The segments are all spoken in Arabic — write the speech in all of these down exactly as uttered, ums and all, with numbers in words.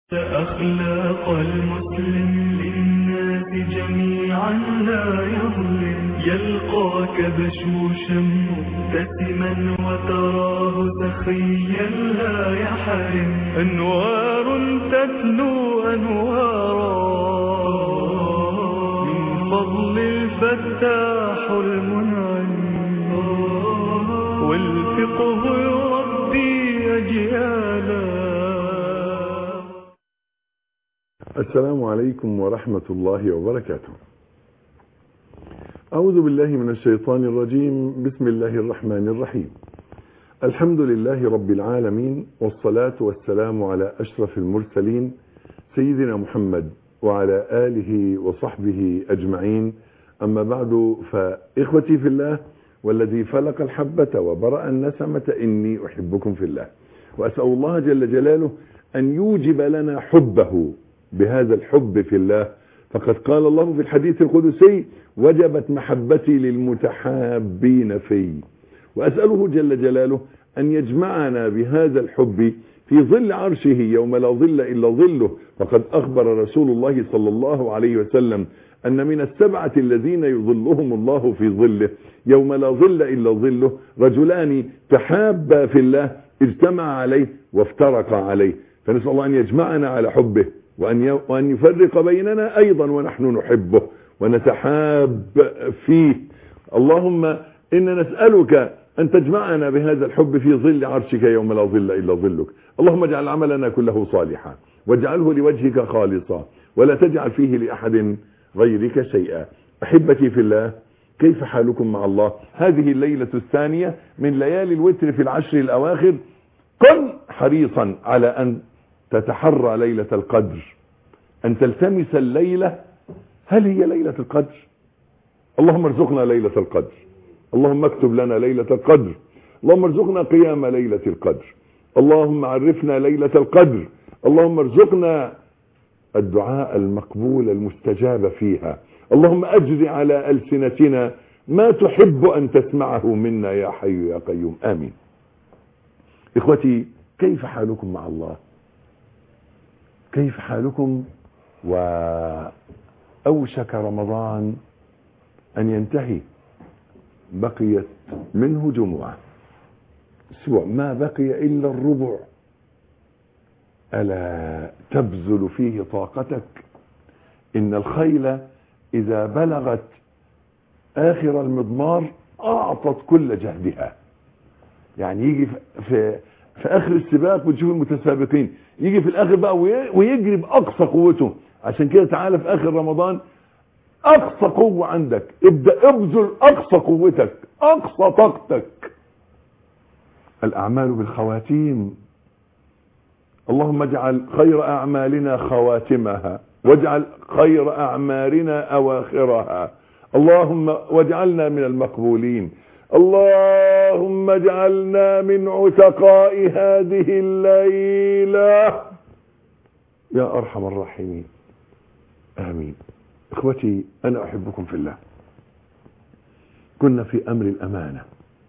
أخلاق المسلم للناس جميعا لا يظلم، يلقاك بشوشا مبتسما وتراه سخيا لا يحرم، أنوار تتلو أنوارا من فضل الفتاح المنعم، والفقه يربي أجيالا. السلام عليكم ورحمة الله وبركاته. أعوذ بالله من الشيطان الرجيم. بسم الله الرحمن الرحيم. الحمد لله رب العالمين، والصلاة والسلام على أشرف المرسلين سيدنا محمد وعلى آله وصحبه أجمعين. أما بعد، فإخوتي في الله والذي فلق الحبة وبرأ النسمة إني أحبكم في الله، وأسأل الله جل جلاله أن يوجب لنا حبه بهذا الحب في الله، فقد قال الله في الحديث القدسي: وجبت محبتي للمتحابين في. وأسأله جل جلاله أن يجمعنا بهذا الحب في ظل عرشه يوم لا ظل إلا ظله، فقد أخبر رسول الله صلى الله عليه وسلم أن من السبعة الذين يظلهم الله في ظله يوم لا ظل إلا ظله رجلان تحابا في الله اجتمع عليه وافترقا عليه. فنسأل الله أن يجمعنا على حبه، وأن يفرق بيننا أيضا ونحن نحبه ونتحاب فيه. اللهم إنا نسألك أن تجمعنا بهذا الحب في ظل عرشك يوم لا ظل إلا ظلك. اللهم اجعل عملنا كله صالحا، واجعله لوجهك خالصا، ولا تجعل فيه لأحد غيرك شيئا. أحبتي في الله، كيف حالكم مع الله؟ هذه الليلة الثانية من ليالي الوتر في العشر الأواخر. كن حريصا على أن تتحرى ليلة القدر، أن تلتمس الليلة. هل هي ليلة القدر؟ اللهم ارزقنا ليلة القدر، اللهم اكتب لنا ليلة القدر، اللهم ارزقنا قيام ليلة القدر، اللهم عرفنا ليلة القدر، اللهم ارزقنا الدعاء المقبول المستجاب فيها، اللهم أجري على ألسنتنا ما تحب أن تسمعه منا يا حي يا قيوم، آمين. إخوتي، كيف حالكم مع الله؟ كيف حالكم؟ وأوشك رمضان أن ينتهي، بقيت منه جمعة، أسبوع، ما بقي إلا الربع. ألا تبذل فيه طاقتك؟ إن الخيل إذا بلغت آخر المضمار أعطت كل جهدها. يعني يجي في في آخر السباق وتشوف المتسابقين، يجي في الآخر بقى ويجري بأقصى قوته. عشان كده تعالى في آخر رمضان أقصى قوة عندك، ابدأ ابذل أقصى قوتك، أقصى طاقتك. الأعمال بالخواتيم. اللهم اجعل خير أعمالنا خواتمها، واجعل خير أعمالنا أواخرها. اللهم واجعلنا من المقبولين. اللهم اجعلنا من عتقاء هذه الليلة يا أرحم الراحمين، آمين. إخوتي، أنا أحبكم في الله. كنا في أمر الأمانة،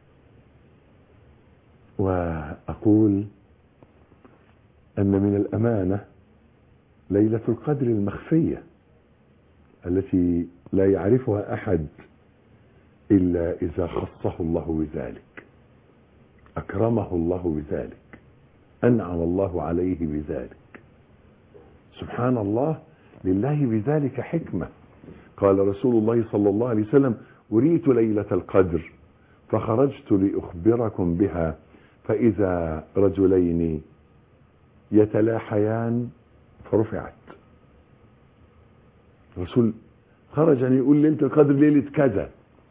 وأقول أن من الأمانة ليلة القدر المخفية التي لا يعرفها أحد إلا إذا خصه الله بذلك، أكرمه الله بذلك، أنعم الله عليه بذلك. سبحان الله، لله بذلك حكمة. قال رسول الله صلى الله عليه وسلم: أريت ليلة القدر فخرجت لأخبركم بها، فإذا رجلين يتلاحيان فرفعت. الرسول خرج أن يقول ليلة القدر ليلة كذا،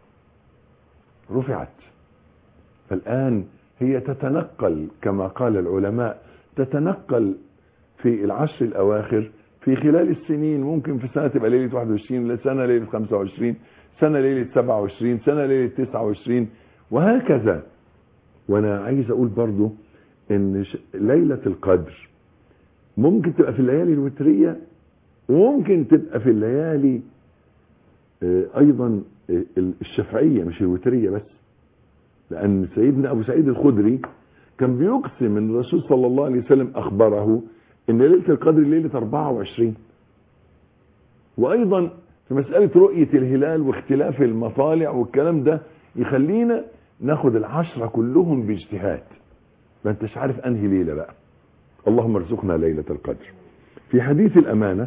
رفعت. فالآن هي تتنقل كما قال العلماء، تتنقل في العشر الأواخر في خلال السنين. ممكن في سنة تبقى ليلة واحد وعشرين، سنة ليلة خمسة وعشرين، سنة ليلة سبعة وعشرين، سنة ليلة تسعة وعشرين، وهكذا. وانا عايز اقول برضو ان ليلة القدر ممكن تبقى في الليالي الوترية، وممكن تبقى في الليالي ايضا الشفعية مش الوترية بس، لان سيدنا ابو سعيد الخدري كان بيقسم ان الرسول صلى الله عليه وسلم اخبره ان ليلة القدر ليلة أربعة وعشرين. وايضا في مسألة رؤية الهلال واختلاف المطالع والكلام ده يخلينا ناخد العشرة كلهم باجتهاد، ما انتش عارف انهي ليلة بقى. اللهم ارزقنا ليلة القدر. في حديث الامانة،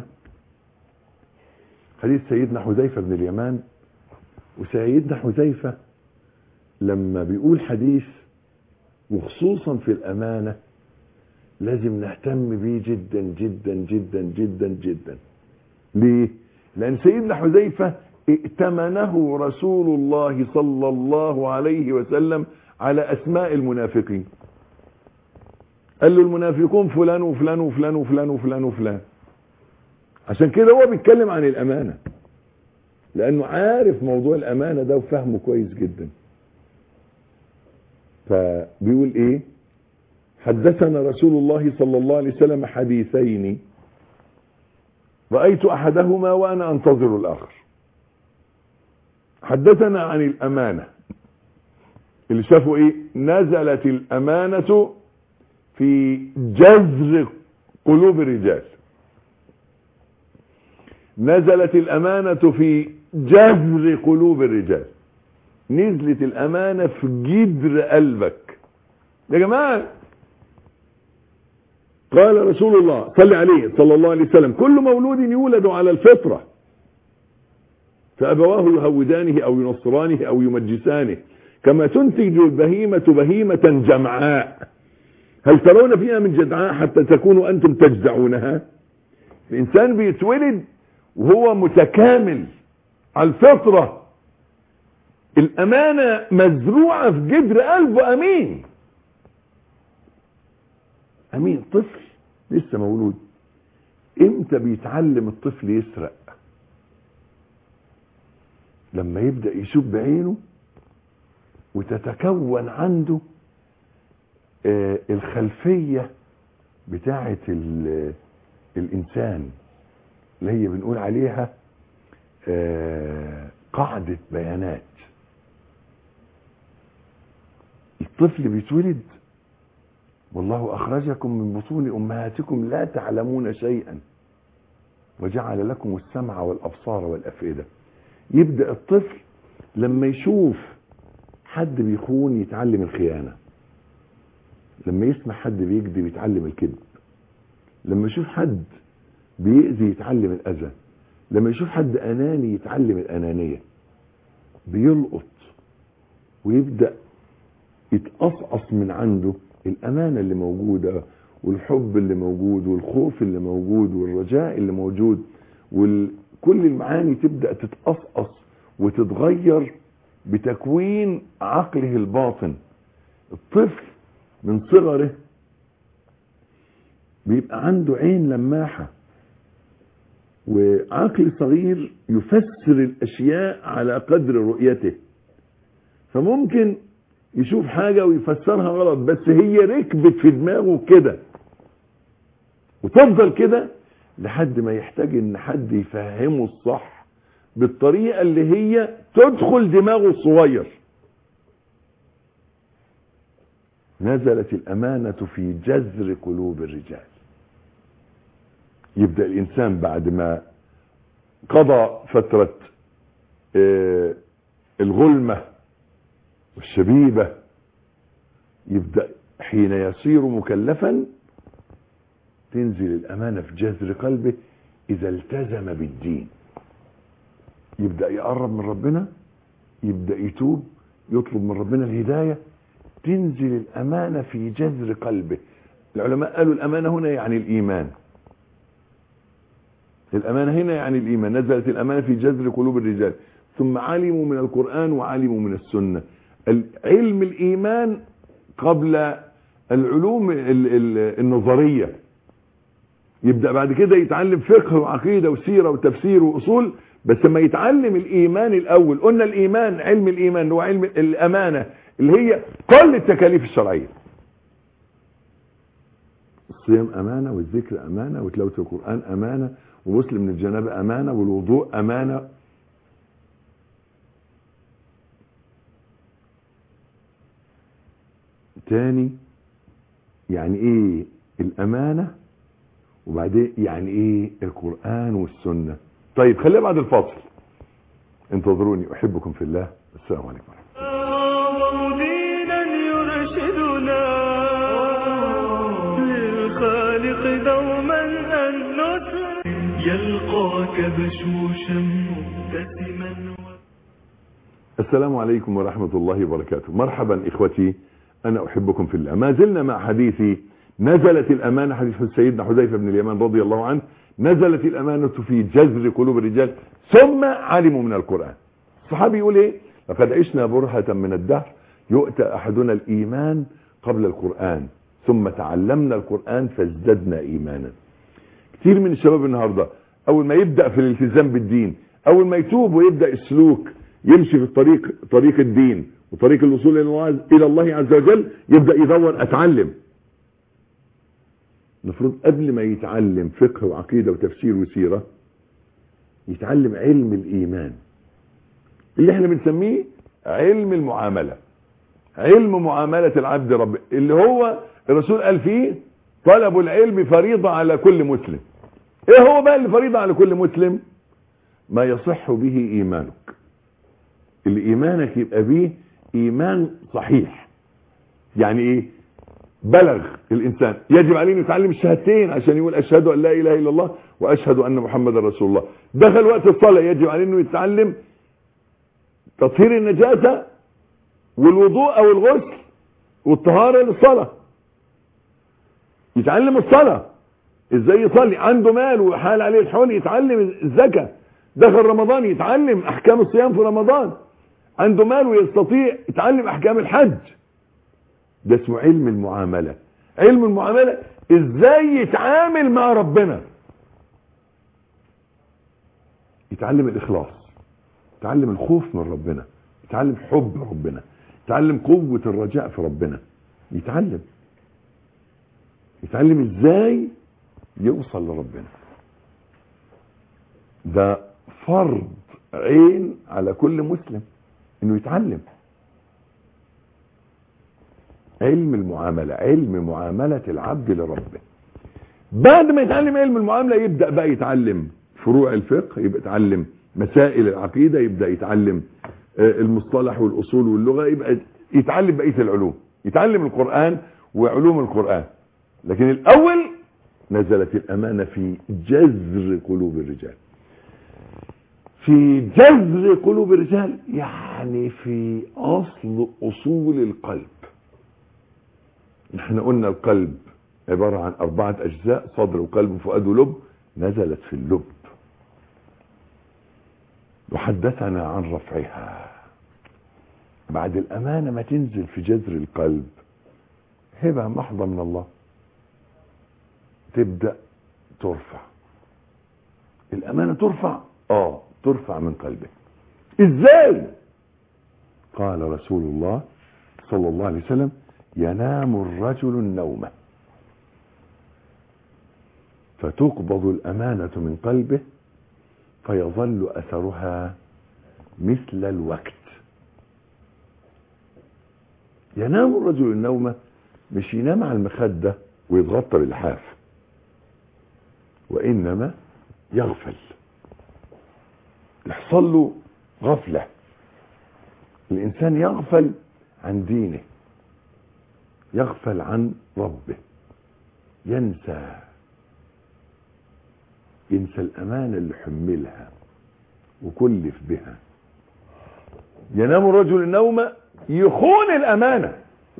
حديث سيدنا حذيفة بن اليمان، وسيدنا حذيفة لما بيقول حديث وخصوصا في الامانة لازم نهتم بيه جدا جدا جدا جدا جدا. ليه؟ لان سيدنا حذيفة ائتمنه رسول الله صلى الله عليه وسلم على اسماء المنافقين. قال له المنافقون فلان وفلان وفلان وفلان وفلان وفلان. عشان كده هو بيتكلم عن الامانة، لانه عارف موضوع الامانة ده وفهمه كويس جدا. فبيقول ايه؟ حدثنا رسول الله صلى الله عليه وسلم حديثين رأيت احدهما وانا انتظر الاخر. حدثنا عن الامانة، اللي شافوا ايه؟ نزلت الامانة في جذر قلوب الرجال. نزلت الامانة في جذر قلوب الرجال. نزلت الامانة في جدر قلبك يا جماعة. قال رسول الله صلى عليه صلى الله عليه وسلم كل مولود يولد على الفطرة فأبواه يهودانه أو ينصرانه أو يمجسانه كما تنتج البهيمة بهيمة جمعاء هل ترون فيها من جدعاء حتى تكونوا أنتم تجدعونها. الإنسان بيتولد وهو متكامل على الفطرة، الأمانة مزروعة في جدر قلبه. أمين أمين. طفل لسه مولود، امتى بيتعلم الطفل يسرق؟ لما يبدأ يشوف بعينه وتتكون عنده آه الخلفية بتاعة الإنسان اللي هي بنقول عليها آه قاعدة بيانات. الطفل بيتولد والله أخرجكم من بطون أمهاتكم لا تعلمون شيئا وجعل لكم السمع والأبصار والأفئدة. يبدأ الطفل لما يشوف حد بيخون يتعلم الخيانة، لما يسمع حد بيكذب يتعلم الكذب، لما يشوف حد بيأذي يتعلم الأذى، لما يشوف حد أناني يتعلم الأنانية. بيلقط ويبدأ يتقصقص من عنده الأمانة اللي موجودة والحب اللي موجود والخوف اللي موجود والرجاء اللي موجود، وكل المعاني تبدأ تتقصقص وتتغير بتكوين عقله الباطن. الطفل من صغره بيبقى عنده عين لماحة وعقل صغير يفسر الأشياء على قدر رؤيته، فممكن يشوف حاجة ويفسرها غلط بس هي ركبت في دماغه كده وتفضل كده لحد ما يحتاج ان حد يفهمه الصح بالطريقة اللي هي تدخل دماغه الصغير. نزلت الأمانة في جذر قلوب الرجال. يبدأ الإنسان بعد ما قضى فترة آه الغلمة والشبيبة يبدأ حين يصير مكلفا تنزل الأمانة في جذر قلبه إذا التزم بالدين. يبدأ يقرب من ربنا، يبدأ يتوب، يطلب من ربنا الهداية، تنزل الأمانة في جذر قلبه. العلماء قالوا الأمانة هنا يعني الإيمان. الأمانة هنا يعني الإيمان. نزلت الأمانة في جذر قلوب الرجال ثم علموا من القرآن وعلموا من السنة. علم الإيمان قبل العلوم النظرية. يبدأ بعد كده يتعلم فقه وعقيدة وسيرة وتفسير وأصول، بس ما يتعلم الإيمان الأول. قلنا الإيمان، علم الإيمان هو علم الأمانة اللي هي كل التكاليف الشرعية. الصيام أمانة، والذكر أمانة، وتلاوة القرآن أمانة، وغسل من الجنابة أمانة، والوضوء أمانة. تاني يعني ايه الأمانة؟ وبعدين يعني ايه القرآن والسنة. طيب خليها بعد الفاصل، انتظروني، احبكم في الله. السلام عليكم ورحمة أعظم دينا يرشدنا للخالق دوما أن نسلم يلقاك بشوشا مبتسما. السلام عليكم ورحمة الله وبركاته. مرحبا إخوتي، أنا أحبكم في الله. ما زلنا مع حديثي نزلت الأمانة، حديث سيدنا حذيفة بن اليمان رضي الله عنه، نزلت الأمانة في جذر قلوب الرجال ثم علموا من القرآن. الصحابي يقول إيه؟ لقد عشنا برهة من الدهر يؤتى أحدنا الإيمان قبل القرآن ثم تعلمنا القرآن فازددنا إيمانا. كتير من الشباب النهاردة أول ما يبدأ في الالتزام بالدين، أول ما يتوب ويبدأ السلوك يمشي في الطريق، طريق الدين وطريق الوصول إلى الله عز وجل، يبدأ يدور أتعلم. المفروض قبل ما يتعلم فقه وعقيدة وتفسير وسيرة يتعلم علم الإيمان اللي احنا بنسميه علم المعاملة، علم معاملة العبد رب، اللي هو الرسول قال فيه طلب العلم فريضة على كل مسلم. ايه هو بقى اللي فريضة على كل مسلم؟ ما يصح به ايمانك، اللي ايمانك يبقى به ايمان صحيح. يعني ايه؟ بلغ الانسان يجب عليه يتعلم الشهادتين عشان يقول اشهد ان لا اله الا الله واشهد ان محمد رسول الله. دخل وقت الصلاة يجب عليه انه يتعلم تطهير النجاسة والوضوء او الغسل والطهارة للصلاة. يتعلم الصلاة ازاي يصلي، عنده مال وحال عليه الحول يتعلم الزكاة. دخل رمضان يتعلم احكام الصيام في رمضان. عنده مال ويستطيع يتعلم احكام الحج. ده اسمه علم المعاملة. علم المعاملة ازاي يتعامل مع ربنا، يتعلم الاخلاص، يتعلم الخوف من ربنا، يتعلم حب ربنا، يتعلم قوة الرجاء في ربنا، يتعلم يتعلم ازاي يوصل لربنا. ده فرض عين على كل مسلم انه يتعلم علم المعاملة، علم معاملة العبد لربه. بعد ما يتعلم علم المعاملة يبدأ بقى يتعلم فروع الفقه، يبقى يتعلم مسائل العقيدة، يبدأ يتعلم المصطلح والأصول واللغة، يبقى يتعلم بقية العلوم، يتعلم القرآن وعلوم القرآن. لكن الأول نزلت الأمانة في جذر قلوب الرجال. في جذر قلوب الرجال يعني في أصل أصول القلب. نحن قلنا القلب عبارة عن أربعة أجزاء: صدر وقلب وفؤاد ولب. نزلت في اللب وحدثنا عن رفعها. بعد الأمانة ما تنزل في جذر القلب هبة محضة من الله، تبدأ ترفع. الأمانة ترفع اه ترفع من قلبك. ازاي؟ قال رسول الله صلى الله عليه وسلم: ينام الرجل النوم فتقبض الأمانة من قلبه فيظل أثرها مثل الوقت. ينام الرجل النوم مش ينام على المخدة ويتغطى باللحاف، وإنما يغفل، يحصل له غفلة. الإنسان يغفل عن دينه، يغفل عن ربه، ينسى ينسى الأمانة اللي حملها وكلف بها. ينام الرجل النوم يخون الأمانة.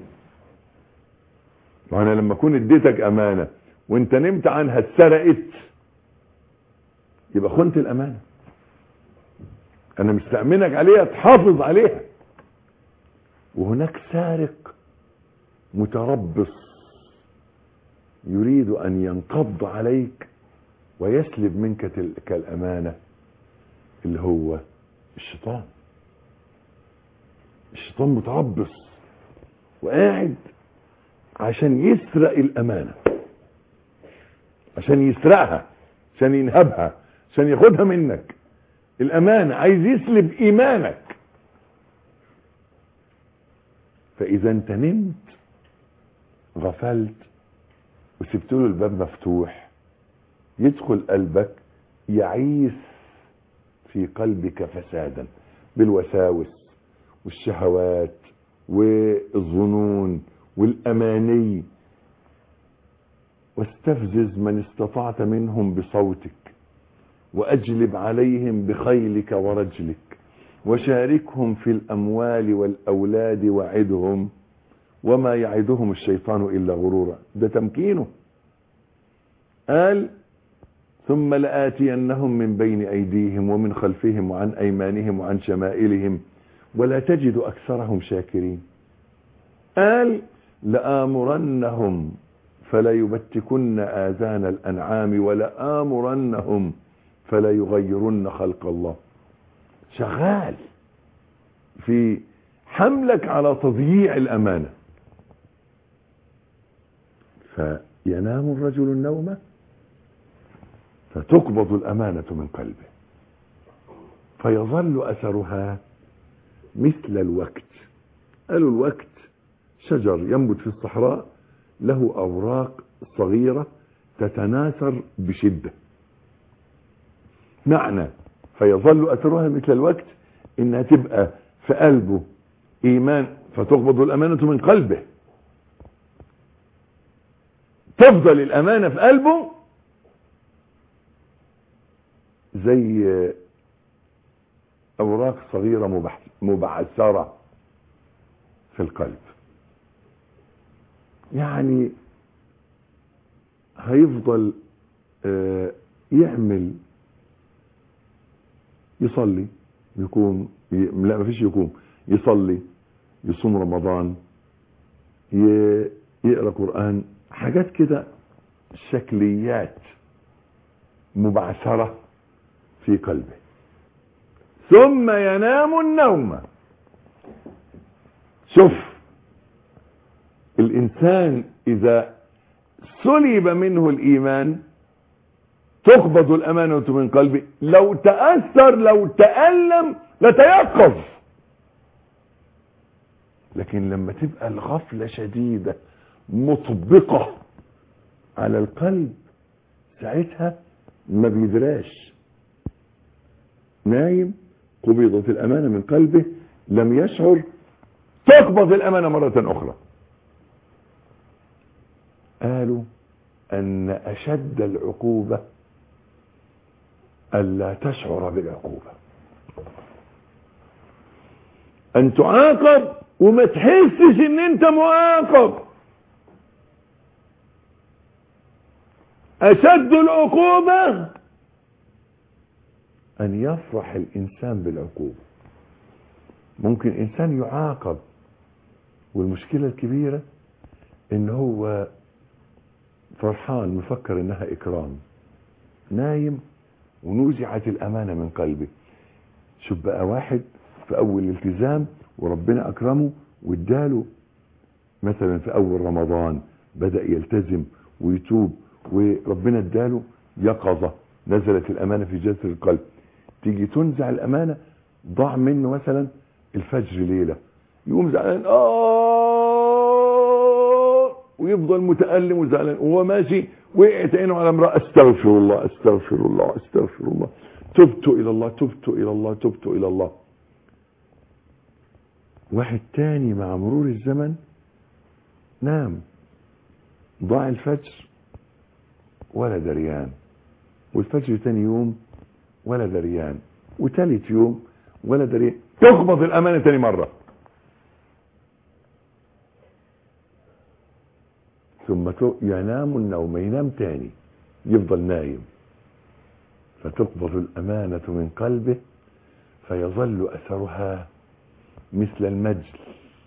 وأنا لما أكون اديتك أمانة وانت نمت عنها اتسرقت يبقى خنت الأمانة. أنا مستأمنك عليها تحافظ عليها. وهناك سارق متربص يريد أن ينقض عليك ويسلب منك تلك الأمانة، اللي هو الشيطان. الشيطان متربص وقاعد عشان يسرق الأمانة، عشان يسرقها، عشان ينهبها، عشان ياخدها منك. الأمانة عايز يسلب إيمانك. فإذا انت نمت غفلت وسبت له الباب مفتوح يدخل قلبك يعيث في قلبك فسادا بالوساوس والشهوات والظنون والأماني. واستفزز من استطعت منهم بصوتك وأجلب عليهم بخيلك ورجلك وشاركهم في الأموال والأولاد وعدهم وما يعدهم الشيطان إلا غرورا. ده تمكينه. قال ثم لآتينهم من بين أيديهم ومن خلفهم وعن أيمانهم وعن شمائلهم ولا تجد أكثرهم شاكرين. قال لآمرنهم فلا يبتكن آذان الأنعام ولآمرنهم فلا يغيرن خلق الله. شغال في حملك على تضييع الأمانة. فينام الرجل النوم فتقبض الأمانة من قلبه فيظل أثرها مثل الوقت. قالوا الوقت شجر ينبت في الصحراء له أوراق صغيرة تتناثر بشدة. معنى فيظل أثرها مثل الوقت إنها تبقى في قلبه إيمان فتقبض الأمانة من قلبه. تفضل الأمانة في قلبه زي أوراق صغيرة مبعثرة في القلب. يعني هيفضل يعمل يصلي يقوم لا مفيش يقوم يصلي يصوم رمضان يقرأ قرآن حاجات كده شكليات مبعثرة في قلبه ثم ينام النوم. شوف الإنسان إذا سلب منه الإيمان تقبض الأمانة من قلبه. لو تأثر لو تألم لتيقظ. لكن لما تبقى الغفلة شديدة مطبقة على القلب ساعتها ما بيدراش. نايم قبضت الأمانة من قلبه لم يشعر تقبض الأمانة مرة أخرى. قالوا أن أشد العقوبة ألا تشعر بالعقوبة. أن تعاقب وما تحسش أن أنت معاقب. أشد العقوبة أن يفرح الإنسان بالعقوبة. ممكن إنسان يعاقب والمشكلة الكبيرة إن هو فرحان مفكر إنها إكرام. نايم ونوزعت الأمانة من قلبه. شوف بقى واحد في أول الالتزام وربنا أكرمه واداله مثلا في أول رمضان بدأ يلتزم ويتوب وربنا اداله يقظة نزلت الأمانة في جسر القلب. تيجي تنزع الأمانة ضاع منه مثلا الفجر ليلة يقوم زعلان آه ويفضل متألم وزعلان وهو ماشي وقعت عينه على امرأة استغفر الله استغفر الله استغفر الله تبت إلى الله تبت إلى الله تبت إلى الله. واحد تاني مع مرور الزمن نام ضاع الفجر ولا دريان والفجر تاني يوم ولا دريان وتالت يوم ولا دريان. تقبض الأمانة تاني مرة ثم ينام النوم ينام تاني يفضل نايم فتقبض الأمانة من قلبه فيظل أثرها مثل المجل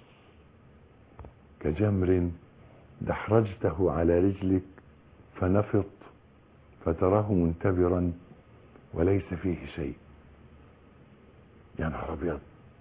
كجمر دحرجته على رجلك فنفط فتراه منتبرا وليس فيه شيء. يا نهار ابيض.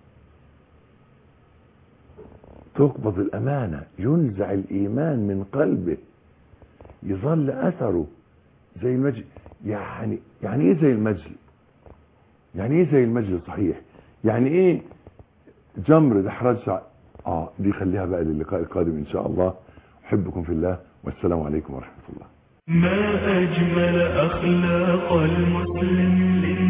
تقبض الأمانة ينزع الإيمان من قلبه يظل أثره زي المجل. يعني يعني ايه زي المجل؟ يعني ايه زي المجل صحيح؟ يعني ايه جمر دحرجة؟ اه دي خليها بقى للقاء القادم ان شاء الله. احبكم في الله والسلام عليكم ورحمة الله. ما أجمل أخلاق المسلم